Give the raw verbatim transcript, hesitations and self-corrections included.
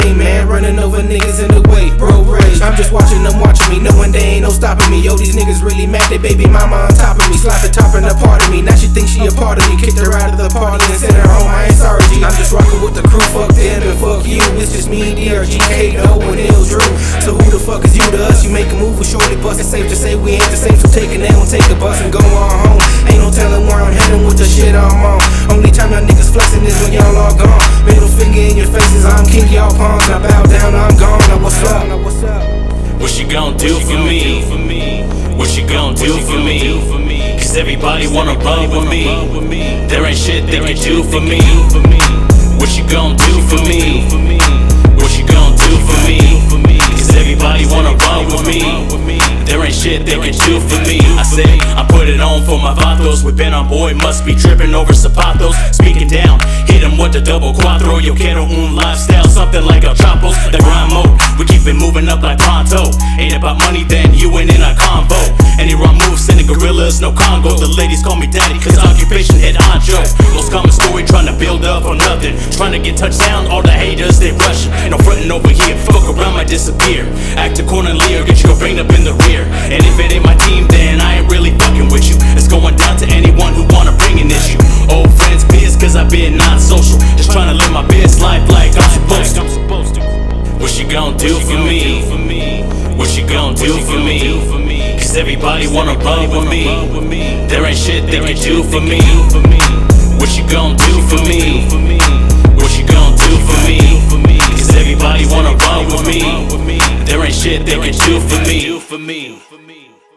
fame, man. Running over niggas in the way, bro rage. I'm just watching them watching me, knowing they ain't no stopping me. Yo, these niggas really mad, they baby mama on top of me. Sloppy topping a part of me, now she thinks she a part of me. Kicked her out of the party and sent her home, I ain't sorry G. I'm just rocking with the crew, fuck them and fuck you. It's just me, D R G, K-O, and Ill Drew. So who the fuck is you to us? You make a move with shorty bust. It's safe to say we ain't the same, so take an L and take a bus and go on home. Ain't no telling where I'm heading with the shit I'm on. Only time y'all niggas flexing is when y'all all gone. Middle finger in your faces, I'm king, y'all pawns. I bow down, I'm gone, now what's up? What she gon' do for me? What she gon' do for me? Cause everybody wanna run with me. There ain't shit they can do for me. What she gon' do for me? What she gon' do for me? Cause everybody wanna run with me. There ain't shit they can do for me. I say, I put it on for my vatos. We been on boy, must be tripping over zapatos. Speaking down, hit him with the double cuatro. Yo quiero un lifestyle, something like El Chapo's. The grind mode, we keep it moving up like pronto. Ain't about money, then you ain't in a convo. Any wrong moves, sending gorillas, no Congo. The ladies call me daddy, cause occupation hit Anjo. Most common story, trying to build up on nothing. Trying to get touchdown, all the haters, they rushing. No frontin' over here, fuck around, might disappear. Act accordingly or get your brain up in the rear. And if it ain't my team, then I ain't really fucking with you. It's going down to anyone who wanna bring an issue. Old friends pissed cause I've been non-social. Just trying to live my best life like I'm supposed to. What she gon' do for me? What she gon' do for me? Cause everybody wanna run with me. There ain't shit they can do for me. What she gon' do for me? What she gon' do for me? Cause everybody wanna run with me. There ain't shit they can do for me.